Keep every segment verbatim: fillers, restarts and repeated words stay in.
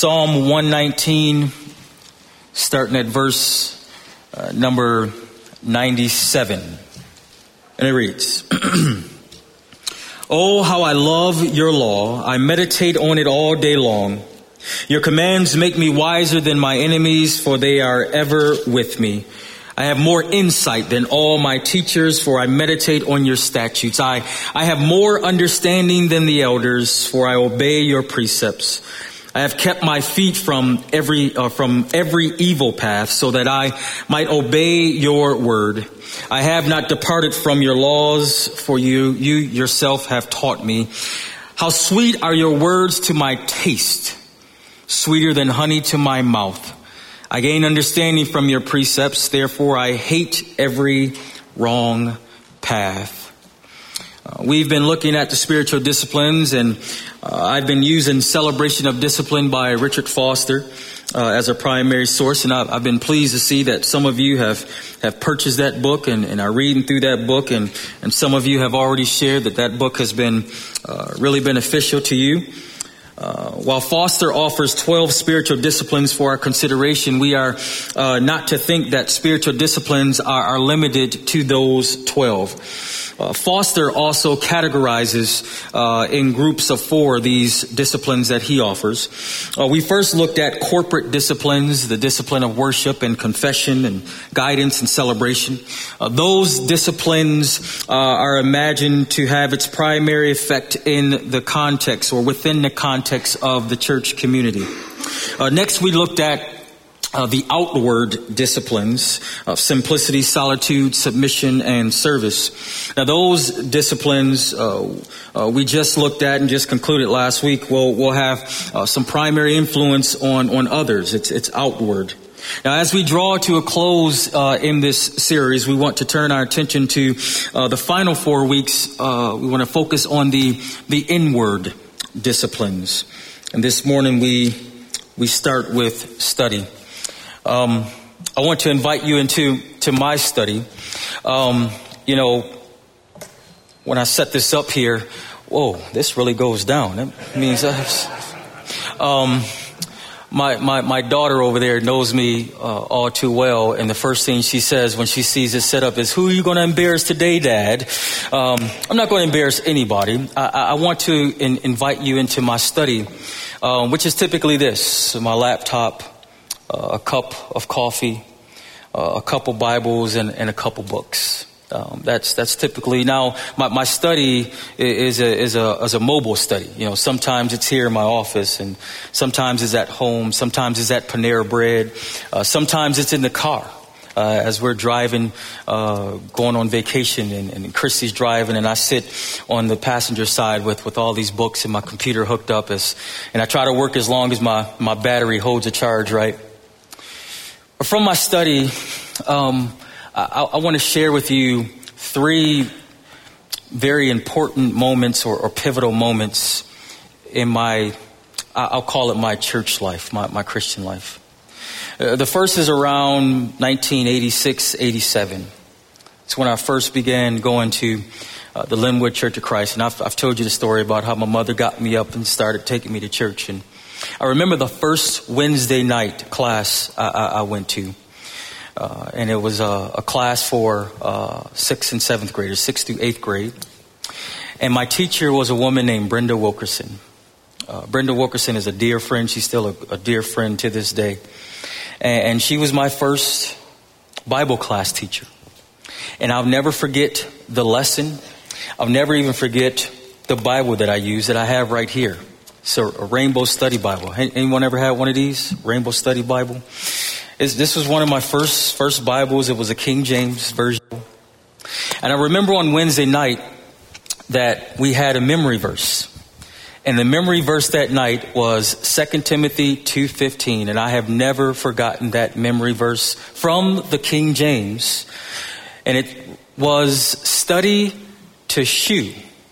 Psalm one nineteen, starting at verse uh, number ninety-seven. And it reads, Oh, how I love your law. I meditate on it all day long. Your commands make me wiser than my enemies, for they are ever with me. I have more insight than all my teachers, for I meditate on your statutes. I, I have more understanding than the elders, for I obey your precepts. I have kept my feet from every uh, from every evil path, so that I might obey your word. I have not departed from your laws, for you you yourself have taught me. How sweet are your words to my taste, sweeter than honey to my mouth. I gain understanding from your precepts, therefore I hate every wrong path. Uh, we've been looking at the spiritual disciplines, and uh, I've been using Celebration of Discipline by Richard Foster uh, as a primary source, and I've, I've been pleased to see that some of you have, have purchased that book and, and are reading through that book, and, and some of you have already shared that that book has been uh, really beneficial to you. Uh, while Foster offers twelve spiritual disciplines for our consideration, we are uh, not to think that spiritual disciplines are, are limited to those twelve. Uh, Foster also categorizes uh, in groups of four these disciplines that he offers. Uh, we first looked at corporate disciplines, the discipline of worship and confession and guidance and celebration. Uh, those disciplines uh, are imagined to have its primary effect in the context or within the context of the church community. Uh, next, we looked at Uh, the outward disciplines of simplicity, solitude, submission, and service. Now, those disciplines uh, uh, we just looked at and just concluded last week will will have uh, some primary influence on on others. It's it's outward. Now, as we draw to a close uh, in this series, we want to turn our attention to uh, the final four weeks. Uh, we want to focus on the the inward disciplines, and this morning we we start with study. Um, I want to invite you into to my study. Um, you know, when I set this up here, whoa, this really goes down. That means I have, um, my my my daughter over there knows me uh, all too well, and the first thing she says when she sees this setup is, "Who are you going to embarrass today, Dad?" Um, I'm not going to embarrass anybody. I, I want to in, invite you into my study, um, which is typically this: my laptop, Uh, a cup of coffee, uh, a couple Bibles, and, and a couple books. Um, that's that's typically now my, my study is a is a is a mobile study. You know, sometimes it's here in my office, and sometimes it's at home. Sometimes it's at Panera Bread. Uh, sometimes it's in the car uh, as we're driving, uh, going on vacation, and, and Christy's driving, and I sit on the passenger side with, with all these books and my computer hooked up, as and I try to work as long as my my battery holds a charge, right? From my study, um, I, I want to share with you three very important moments or, or pivotal moments in my, I'll call it my church life, my, my Christian life. Uh, the first is around nineteen eighty-six, eighty-seven. It's when I first began going to uh, the Linwood Church of Christ. And I've, I've told you the story about how my mother got me up and started taking me to church. And I remember the first Wednesday night class I, I, I went to, uh, and it was a, a class for uh, sixth and seventh graders, sixth through eighth grade. And my teacher was a woman named Brenda Wilkerson. Uh, Brenda Wilkerson is a dear friend. She's still a, a dear friend to this day. And, and she was my first Bible class teacher. And I'll never forget the lesson. I'll never even forget the Bible that I use that I have right here. So a Rainbow Study Bible. Anyone ever had one of these? Rainbow Study Bible? It's, this was one of my first first Bibles. It was a King James version. And I remember on Wednesday night that we had a memory verse. And the memory verse that night was Second Timothy two fifteen. And I have never forgotten that memory verse from the King James. And it was, "Study to shew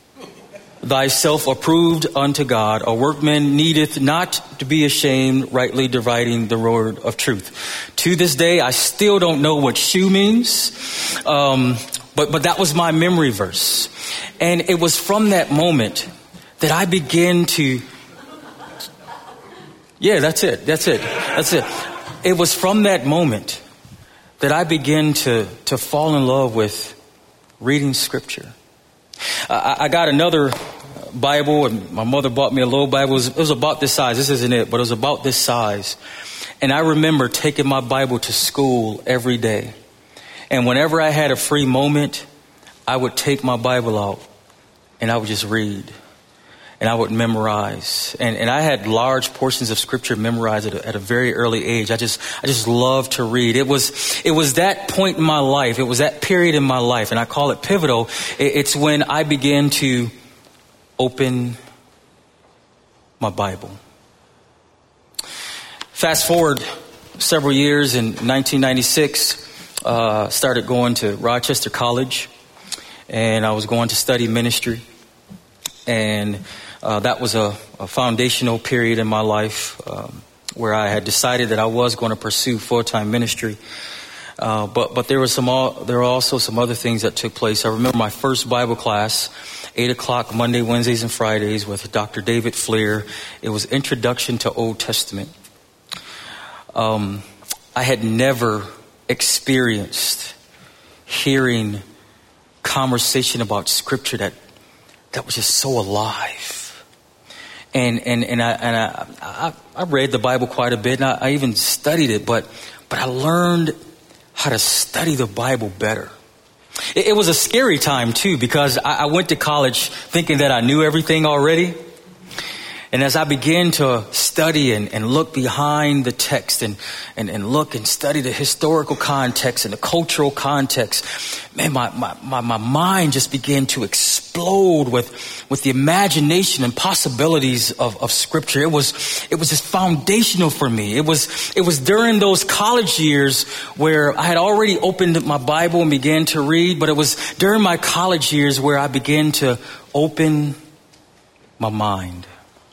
thyself approved unto God, a workman needeth not to be ashamed, rightly dividing the word of truth." To this day, I still don't know what shew means, um, but but that was my memory verse. And it was from that moment that I began to Yeah, that's it. That's it. That's it. It was from that moment that I began to, to fall in love with reading scripture. I, I got another Bible, and my mother bought me a little Bible. It was, it was about this size. This isn't it, but it was about this size. And I remember taking my Bible to school every day. And whenever I had a free moment, I would take my Bible out and I would just read. And I would memorize. And, and I had large portions of scripture memorized at a, at a very early age. I just, I just loved to read. It was, it was that point in my life. It was that period in my life. And I call it pivotal. It, it's when I began to open my Bible. Fast forward several years in nineteen ninety-six, uh, started going to Rochester College, and I was going to study ministry. And Uh, that was a, a foundational period in my life um, where I had decided that I was going to pursue full-time ministry. Uh, but but there was some all, there were also some other things that took place. I remember my first Bible class, eight o'clock Monday, Wednesdays, and Fridays with Doctor David Fleer. It was Introduction to Old Testament. Um, I had never experienced hearing conversation about Scripture that that was just so alive. And and and I and I, I I read the Bible quite a bit, and I, I even studied it. But but I learned how to study the Bible better. It, it was a scary time too, because I, I went to college thinking that I knew everything already. And as I began to study and, and look behind the text and, and, and look and study the historical context and the cultural context, man, my, my, my, my mind just began to explode with, with the imagination and possibilities of, of scripture. It was, it was just foundational for me. It was, it was during those college years where I had already opened my Bible and began to read, but it was during my college years where I began to open my mind.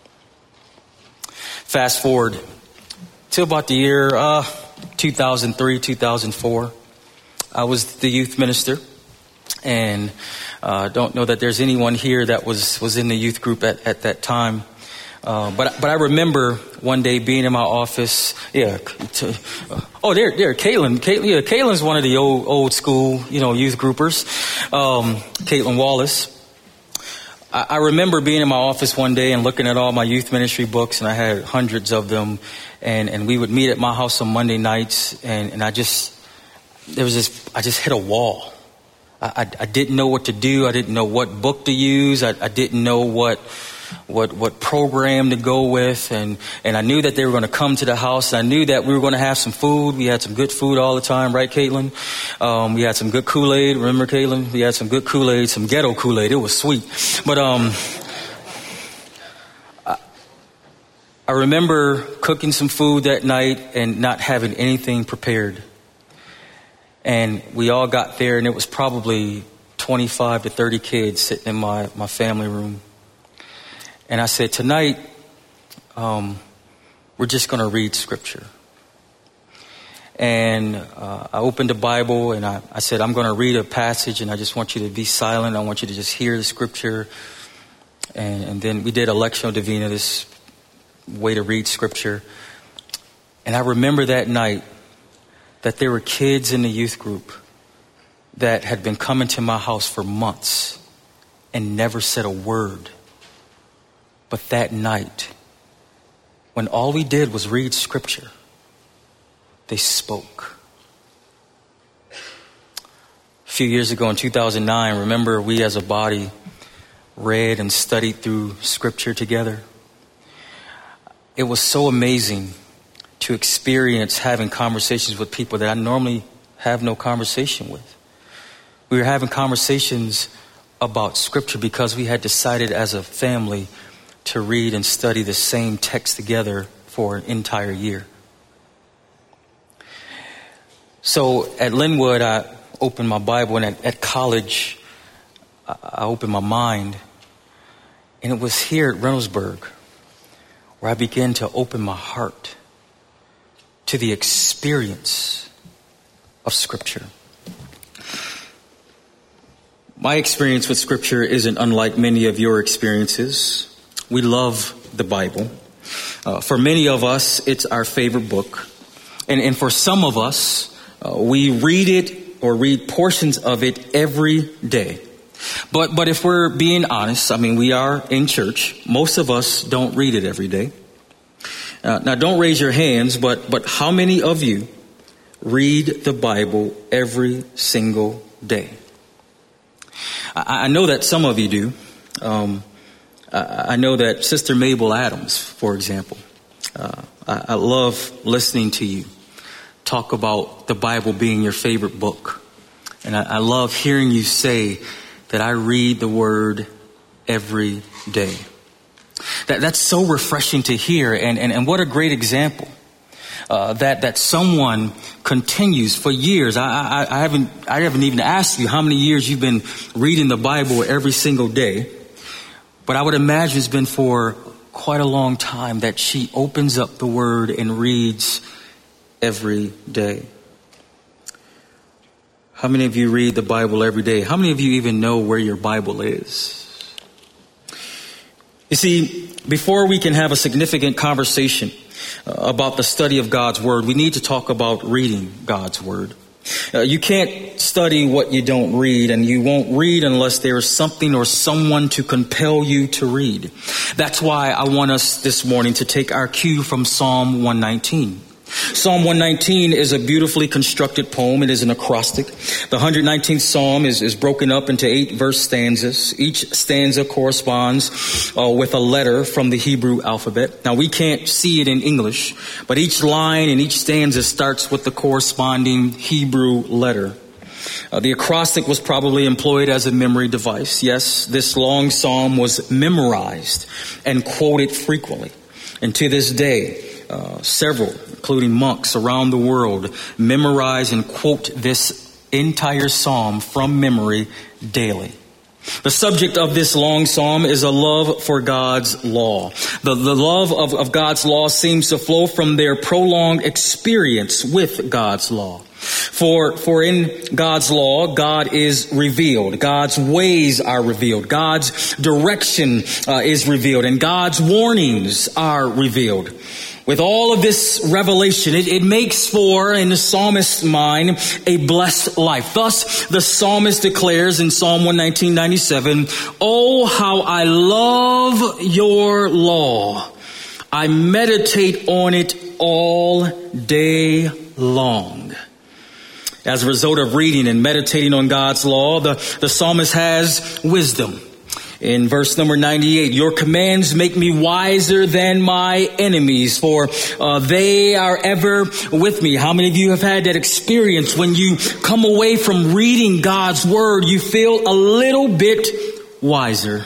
Fast forward to about the year uh, two thousand three, two thousand four. I was the youth minister, and I uh, don't know that there's anyone here that was, was in the youth group at, at that time. Uh, but but I remember one day being in my office. Yeah. To, uh, oh, there, there, Caitlin. Caitlin, yeah, Caitlin's one of the old old school, you know, youth groupers. Um, Caitlin Wallace. I remember being in my office one day and looking at all my youth ministry books, and I had hundreds of them, and, and we would meet at my house on Monday nights, and, and I just, there was this, I just hit a wall. I, I, I didn't know what to do. I didn't know what book to use. I, I didn't know what, what, what program to go with, and, and I knew that they were going to come to the house, and I knew that we were going to have some food. We had some good food all the time, right, Caitlin? Um, we had some good Kool-Aid. Remember, Caitlin? We had some good Kool-Aid, some ghetto Kool-Aid. It was sweet. But, um, I, I remember cooking some food that night and not having anything prepared. And we all got there, and it was probably twenty-five to thirty kids sitting in my, my family room. And I said, tonight, um, we're just going to read scripture. And uh, I opened the Bible, and I, I said, I'm going to read a passage, and I just want you to be silent. I want you to just hear the scripture. And, and then we did a Lectio Divina, this way to read scripture. And I remember that night that there were kids in the youth group that had been coming to my house for months and never said a word. But that night, when all we did was read scripture, they spoke. A few years ago in two thousand nine, remember we as a body read and studied through scripture together. It was so amazing to experience having conversations with people that I normally have no conversation with. We were having conversations about scripture because we had decided as a family to read and study the same text together for an entire year. So at Linwood, I opened my Bible, and at, at college, I, I opened my mind. And it was here at Reynoldsburg where I began to open my heart to the experience of Scripture. My experience with Scripture isn't unlike many of your experiences. We love the Bible. Uh, for many of us, it's our favorite book. And, and for some of us, uh, we read it or read portions of it every day. But but if we're being honest, I mean, we are in church. Most of us don't read it every day. Uh, now, don't raise your hands, but but how many of you read the Bible every single day? I, I know that some of you do. Um, I, I know that Sister Mabel Adams, for example, uh, I, I love listening to you talk about the Bible being your favorite book. And I, I love hearing you say that I read the Word every day. That that's so refreshing to hear, and, and, and what a great example uh, that that someone continues for years. I, I, I haven't I haven't even asked you how many years you've been reading the Bible every single day, but I would imagine it's been for quite a long time that she opens up the Word and reads every day. How many of you read the Bible every day? How many of you even know where your Bible is? You see, before we can have a significant conversation uh, about the study of God's Word, we need to talk about reading God's Word. Uh, you can't study what you don't read, and you won't read unless there is something or someone to compel you to read. That's why I want us this morning to take our cue from Psalm one nineteen. Psalm one nineteen is a beautifully constructed poem. It is an acrostic. The one hundred nineteenth Psalm is, is broken up into eight verse stanzas. Each stanza corresponds uh, with a letter from the Hebrew alphabet. Now, we can't see it in English, but each line and each stanza starts with the corresponding Hebrew letter. Uh, the acrostic was probably employed as a memory device. Yes, this long psalm was memorized and quoted frequently. And to this day, Uh, several, including monks around the world, memorize and quote this entire psalm from memory daily. The subject of this long psalm is a love for God's law. The, the love of, of God's law seems to flow from their prolonged experience with God's law. For, for in God's law, God is revealed. God's ways are revealed. God's direction uh, is revealed. And God's warnings are revealed. With all of this revelation, it, it makes for, in the psalmist's mind, a blessed life. Thus, the psalmist declares in Psalm one nineteen ninety-seven, "Oh, how I love your law. I meditate on it all day long." As a result of reading and meditating on God's law, the, the psalmist has wisdom. In verse number ninety-eight, "Your commands make me wiser than my enemies, for uh, they are ever with me." How many of you have had that experience when you come away from reading God's Word, you feel a little bit wiser?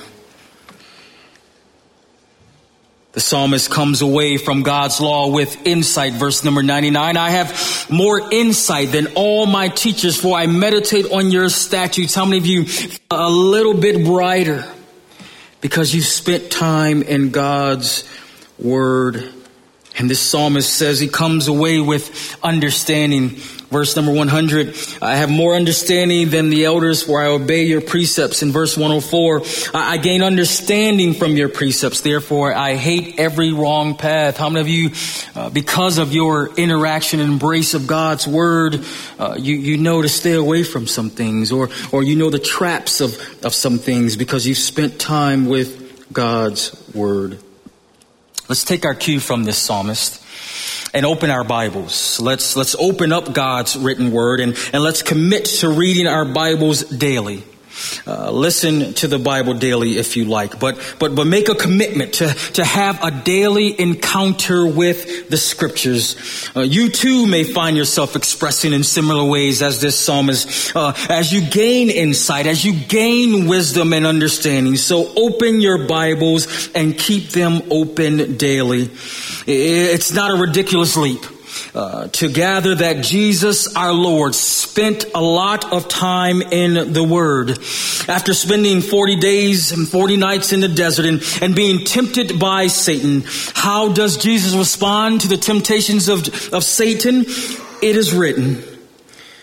The psalmist comes away from God's law with insight. Verse number ninety-nine, "I have more insight than all my teachers, for I meditate on your statutes." How many of you a little bit brighter because you spent time in God's Word? And this psalmist says he comes away with understanding. Verse number one hundred, "I have more understanding than the elders, for I obey your precepts." In verse one oh four, "I gain understanding from your precepts, therefore I hate every wrong path." How many of you, uh, because of your interaction and embrace of God's Word, uh, you, you know to stay away from some things, or, or you know the traps of, of some things because you've spent time with God's Word? Let's take our cue from this psalmist and open our Bibles. Let's let's open up God's written Word and, and let's commit to reading our Bibles daily. Uh, listen to the Bible daily if you like, but but but make a commitment to to have a daily encounter with the Scriptures. Uh, you too may find yourself expressing in similar ways as this psalmist, uh, as you gain insight, as you gain wisdom and understanding. So open your Bibles and keep them open daily. It's not a ridiculous leap Uh, to gather that Jesus, our Lord, spent a lot of time in the Word. After spending forty days and forty nights in the desert and, and being tempted by Satan, how does Jesus respond to the temptations of, of Satan? It is written,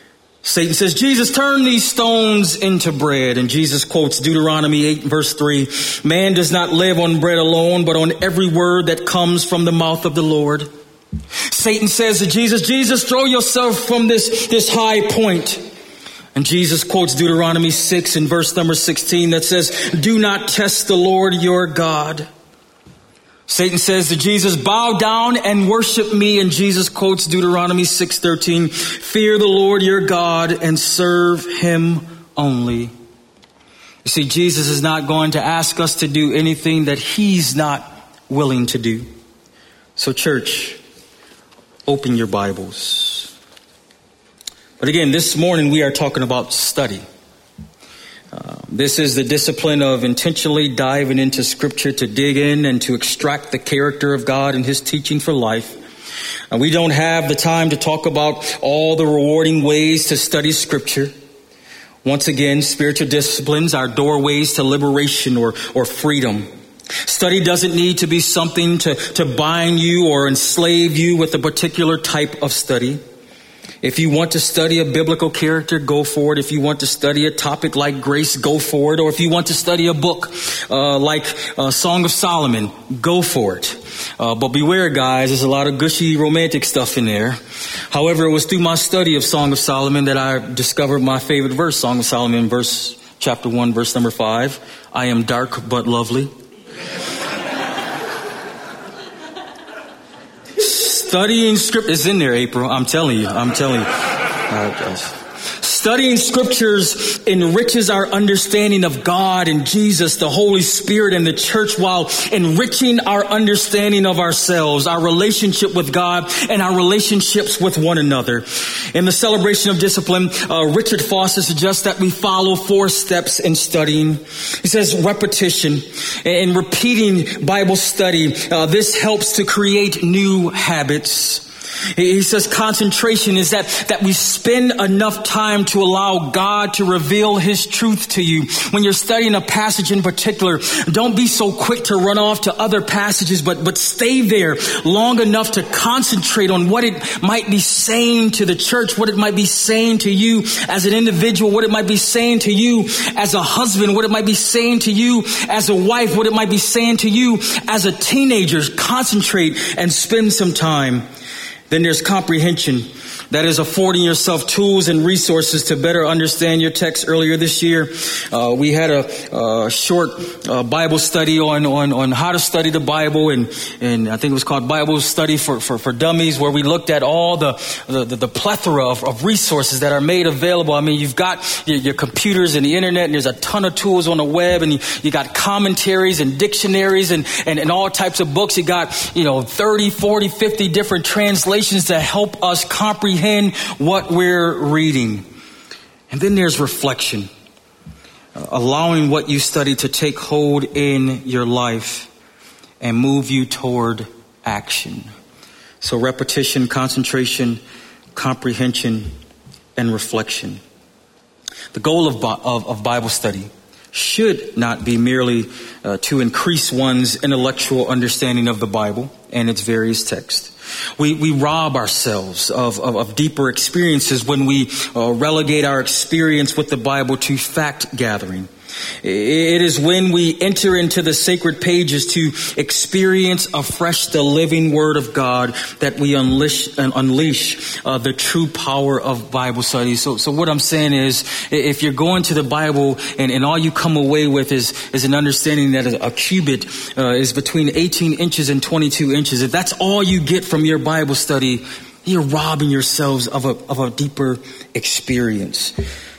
Satan says, Jesus, turn these stones into bread. And Jesus quotes Deuteronomy eight, verse three. Man does not live on bread alone, but on every word that comes from the mouth of the Lord. Satan says to Jesus, Jesus, throw yourself from this, this high point. And Jesus quotes Deuteronomy six in verse number sixteen that says, do not test the Lord your God. Satan says to Jesus, bow down and worship me. And Jesus quotes Deuteronomy six thirteen, fear the Lord your God and serve him only. You see, Jesus is not going to ask us to do anything that he's not willing to do. So church, open your Bibles. But again, this morning we are talking about study. Uh, this is the discipline of intentionally diving into Scripture to dig in and to extract the character of God and his teaching for life. Uh, we don't have the time to talk about all the rewarding ways to study Scripture. Once again, spiritual disciplines are doorways to liberation or, or freedom. Study doesn't need to be something to, to bind you or enslave you with a particular type of study. If you want to study a biblical character, go for it. If you want to study a topic like grace, go for it. Or if you want to study a book uh, like uh, Song of Solomon, go for it. Uh, but beware, guys, there's a lot of gushy romantic stuff in there. However, it was through my study of Song of Solomon that I discovered my favorite verse, Song of Solomon, verse chapter one, verse number five. I am dark but lovely. Studying script is in there, April. I'm telling you. I'm telling you. Uh, Studying scriptures enriches our understanding of God and Jesus, the Holy Spirit, and the church, while enriching our understanding of ourselves, our relationship with God, and our relationships with one another. In the celebration of discipline, uh, Richard Foster suggests that we follow four steps in studying. He says repetition and repeating Bible study. Uh, this helps to create new habits. He says concentration is that, that we spend enough time to allow God to reveal his truth to you. When you're studying a passage in particular, don't be so quick to run off to other passages, but, but stay there long enough to concentrate on what it might be saying to the church, what it might be saying to you as an individual, what it might be saying to you as a husband, what it might be saying to you as a wife, what it might be saying to you as a teenager. Concentrate and spend some time. Then there's comprehension. That is affording yourself tools and resources to better understand your text. Earlier this year, uh, we had a, a short uh, Bible study on, on, on how to study the Bible, and, and I think it was called Bible Study for, for, for Dummies, where we looked at all the, the, the plethora of, of resources that are made available. I mean, you've got your, your computers and the internet, and there's a ton of tools on the web, and you, you got commentaries and dictionaries and, and, and all types of books. You got, you know, thirty, forty, fifty different translations to help us comprehend what we're reading. And then there's reflection, uh, allowing what you study to take hold in your life and move you toward action. So repetition, concentration, comprehension, and reflection. The goal of, of, of Bible study should not be merely uh, to increase one's intellectual understanding of the Bible and its various texts. We, we rob ourselves of, of, of deeper experiences when we uh, relegate our experience with the Bible to fact gathering. It is when we enter into the sacred pages to experience afresh the living Word of God that we unleash, unleash uh, the true power of Bible study. So, so what I'm saying is, if you're going to the Bible and, and all you come away with is, is an understanding that a, a cubit uh, is between eighteen inches and twenty-two inches, if that's all you get from your Bible study, you're robbing yourselves of a, of a deeper experience.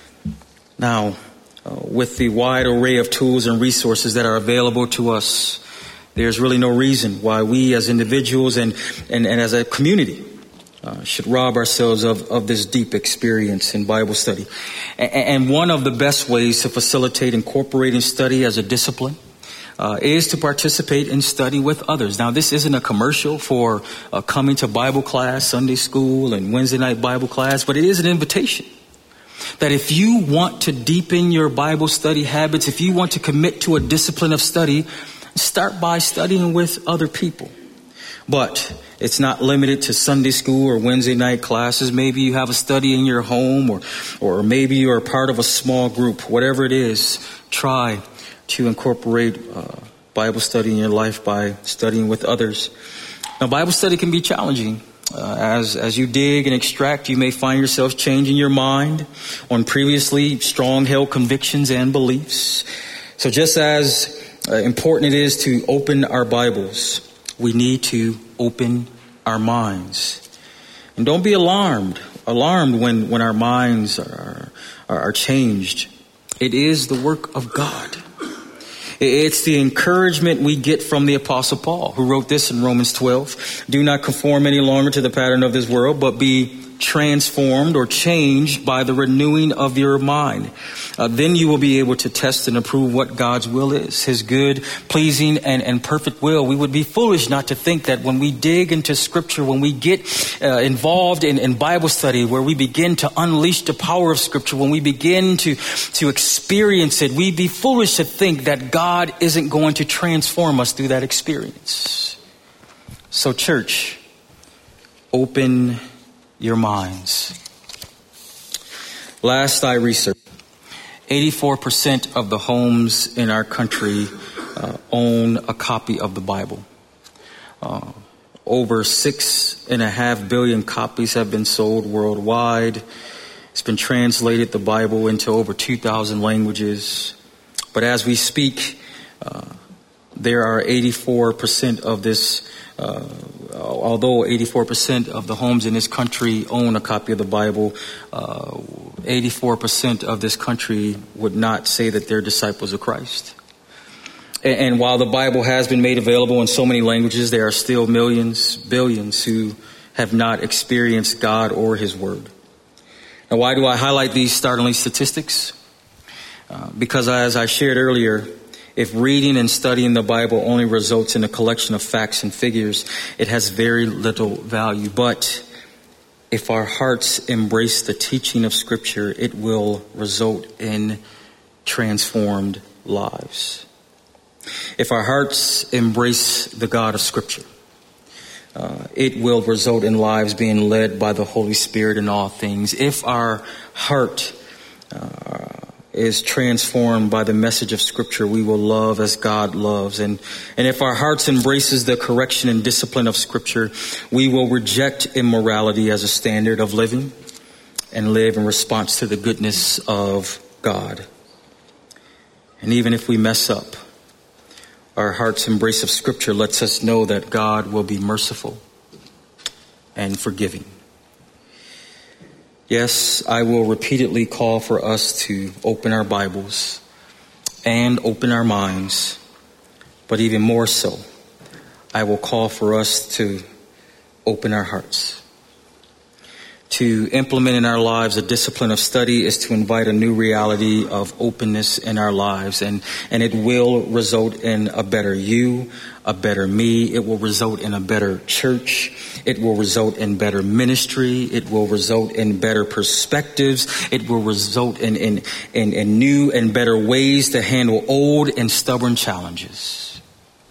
Now, Uh, with the wide array of tools and resources that are available to us, there's really no reason why we as individuals and, and, and as a community uh, should rob ourselves of, of this deep experience in Bible study. And, and one of the best ways to facilitate incorporating study as a discipline uh, is to participate in study with others. Now, this isn't a commercial for uh, coming to Bible class, Sunday school, and Wednesday night Bible class, but it is an invitation. That if you want to deepen your Bible study habits, if you want to commit to a discipline of study, start by studying with other people. But it's not limited to Sunday school or Wednesday night classes. Maybe you have a study in your home, or, or maybe you're a part of a small group. Whatever it is, try to incorporate uh, Bible study in your life by studying with others. Now, Bible study can be challenging. Uh, as as you dig and extract, you may find yourself changing your mind on previously strong-held convictions and beliefs. So just as uh, important it is to open our Bibles, we need to open our minds. And don't be alarmed, alarmed when, when our minds are, are, are changed. It is the work of God. It's the encouragement we get from the Apostle Paul, who wrote this in Romans twelve. Do not conform any longer to the pattern of this world, but be transformed or changed by the renewing of your mind. Uh, then you will be able to test and approve what God's will is, his good, pleasing, and, and perfect will. We would be foolish not to think that when we dig into Scripture, when we get uh, involved in, in Bible study, where we begin to unleash the power of Scripture, when we begin to, to experience it, we'd be foolish to think that God isn't going to transform us through that experience. So, church, open your minds. Last I researched, eighty-four percent of the homes in our country uh, own a copy of the Bible. Uh, over six and a half billion copies have been sold worldwide. It's been translated, the Bible, into over two thousand languages. But as we speak, uh, there are eighty-four percent of this Uh, although eighty-four percent of the homes in this country own a copy of the Bible, uh, eighty-four percent of this country would not say that they're disciples of Christ. And, and while the Bible has been made available in so many languages, there are still millions, billions who have not experienced God or his word. Now, why do I highlight these startling statistics? Uh, because as I shared earlier, if reading and studying the Bible only results in a collection of facts and figures, it has very little value. But if our hearts embrace the teaching of Scripture, it will result in transformed lives. If our hearts embrace the God of Scripture, uh, it will result in lives being led by the Holy Spirit in all things. If our heart uh, is transformed by the message of Scripture, we will love as God loves. And, and if our hearts embraces the correction and discipline of Scripture, we will reject immorality as a standard of living and live in response to the goodness of God. And even if we mess up, our heart's embrace of Scripture lets us know that God will be merciful and forgiving. Yes, I will repeatedly call for us to open our Bibles and open our minds, but even more so, I will call for us to open our hearts. To implement in our lives a discipline of study is to invite a new reality of openness in our lives, and, and it will result in a better you, a better me. It will result in a better church. It will result in better ministry. It will result in better perspectives. It will result in, in, in, in new and better ways to handle old and stubborn challenges.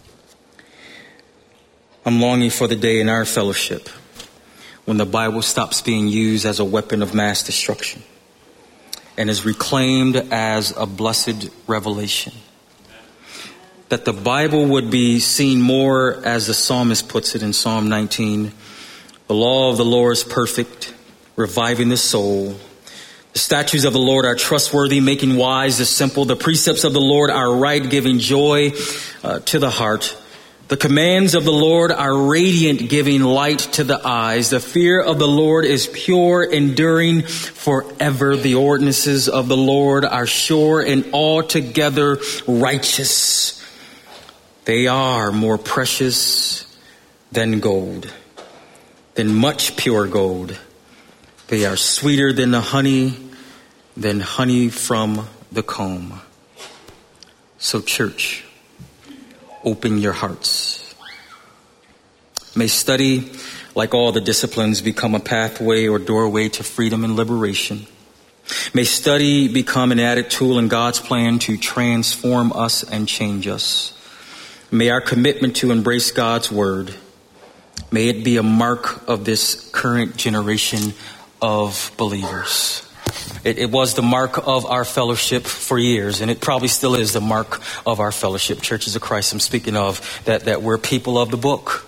I'm longing for the day in our fellowship when the Bible stops being used as a weapon of mass destruction and is reclaimed as a blessed revelation. That the Bible would be seen more as the psalmist puts it in Psalm nineteen. The law of the Lord is perfect, reviving the soul. The statutes of the Lord are trustworthy, making wise the simple. The precepts of the Lord are right, giving joy uh, to the heart. The commands of the Lord are radiant, giving light to the eyes. The fear of the Lord is pure, enduring forever. The ordinances of the Lord are sure and altogether righteous. They are more precious than gold, than much pure gold. They are sweeter than the honey, than honey from the comb. So, church, open your hearts. May study, like all the disciplines, become a pathway or doorway to freedom and liberation. May study become an added tool in God's plan to transform us and change us. May our commitment to embrace God's word May it be a mark of this current generation of believers. It, it was the mark of our fellowship for years, and it probably still is the mark of our fellowship, Churches of Christ. I'm speaking of that, that we're people of the book.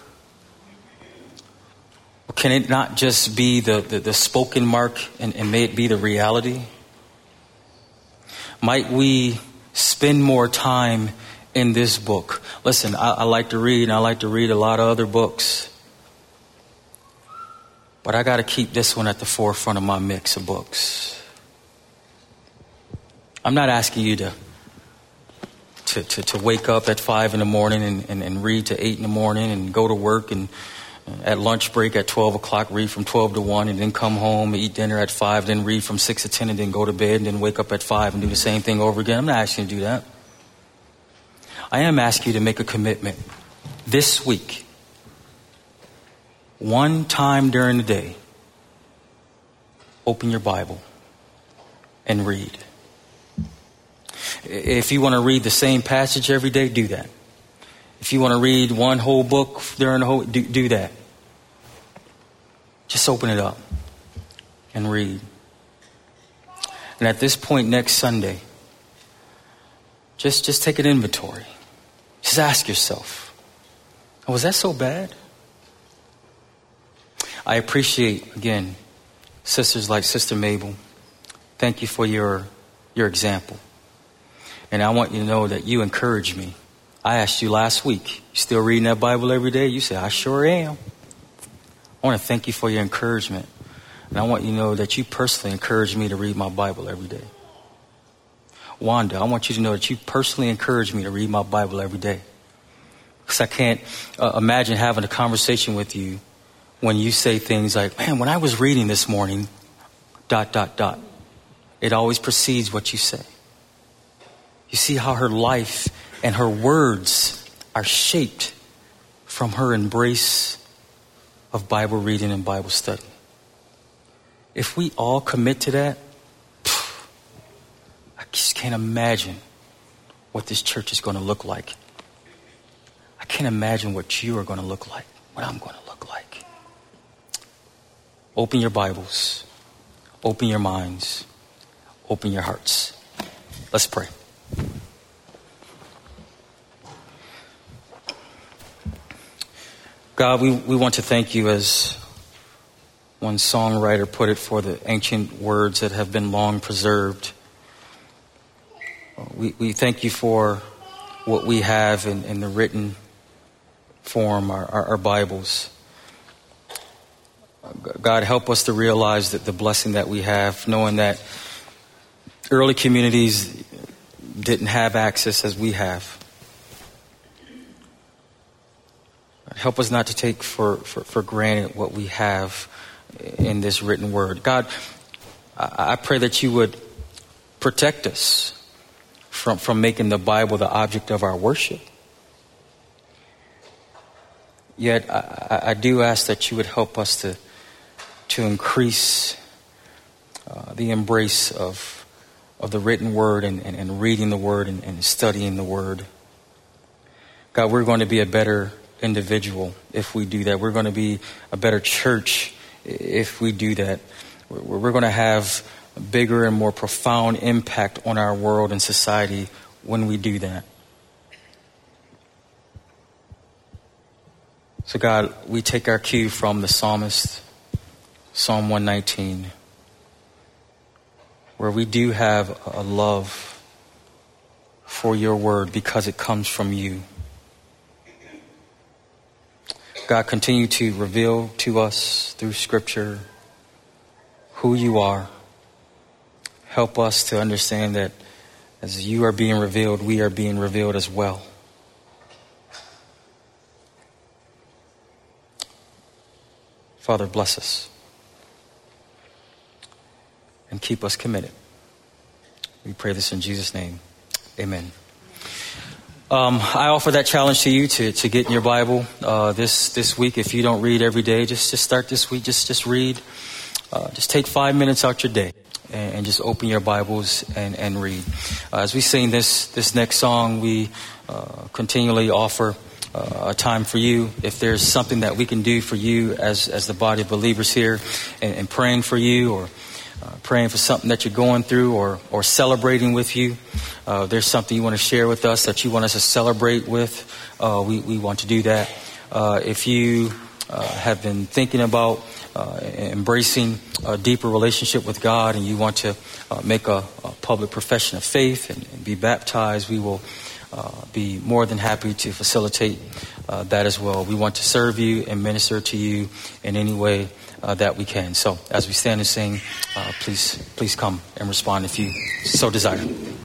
Can it not just be the, the, the spoken mark, and, and may it be the reality? Might we spend more time in this book? Listen, I, I like to read, and I like to read a lot of other books. But I got to keep this one at the forefront of my mix of books. I'm not asking you to to, to, to wake up at five in the morning and, and, and read to eight in the morning and go to work and at lunch break at twelve o'clock, read from twelve to one and then come home, eat dinner at five, then read from six to ten and then go to bed and then wake up at five and do the same thing over again. I'm not asking you to do that. I am asking you to make a commitment this week. One time during the day, open your Bible and read. If you want to read the same passage every day, do that. If you want to read one whole book during the whole, do, do that. Just open it up and read. And at this point next Sunday, just, just take an inventory. Just ask yourself, oh, was that so bad? I appreciate, again, sisters like Sister Mabel. Thank you for your, your example. And I want you to know that you encourage me. I asked you last week, you still reading that Bible every day? You said, I sure am. I want to thank you for your encouragement. And I want you to know that you personally encourage me to read my Bible every day. Wanda, I want you to know that you personally encourage me to read my Bible every day. Because I can't uh, imagine having a conversation with you when you say things like, man, when I was reading this morning, dot, dot, dot. It always precedes what you say. You see how her life and her words are shaped from her embrace of Bible reading and Bible study. If we all commit to that, I just can't imagine what this church is going to look like. I can't imagine what you are going to look like, what I'm going to look like. Open your Bibles. Open your minds. Open your hearts. Let's pray. God, we, we want to thank you, as one songwriter put it, for the ancient words that have been long preserved. We, we thank you for what we have in, in the written form, our, our, our Bibles. God, help us to realize that the blessing that we have, knowing that early communities didn't have access as we have. Help us not to take for, for, for granted what we have in this written word. God, I, I pray that you would protect us from, from making the Bible the object of our worship. Yet I, I do ask that you would help us to, to increase uh, the embrace of, of the written word and, and, and reading the word and, and studying the word. God, we're going to be a better individual if we do that. We're going to be a better church if we do that. We're, we're going to have a bigger and more profound impact on our world and society when we do that. So God, we take our cue from the psalmist, Psalm one nineteen, where we do have a love for your word because it comes from you. God, continue to reveal to us through Scripture who you are. Help us to understand that as you are being revealed, we are being revealed as well. Father, bless us and keep us committed. We pray this in Jesus' name. Amen. Um, I offer that challenge to you to, to get in your Bible uh, this this week. If you don't read every day, just just start this week. Just just read. Uh, just take five minutes out your day and, and just open your Bibles and and read. Uh, as we sing this this next song, we uh, continually offer uh, a time for you. If there's something that we can do for you as, as the body of believers here, and, and praying for you, or uh, praying for something that you're going through, or, or celebrating with you, uh, there's something you want to share with us that you want us to celebrate with, uh, we, we want to do that. Uh, if you uh, have been thinking about uh, embracing a deeper relationship with God, and you want to uh, make a, a public profession of faith and, and be baptized, we will uh, be more than happy to facilitate uh, that as well. We want to serve you and minister to you in any way uh, that we can. So as we stand and sing, uh, please, please come and respond if you so desire.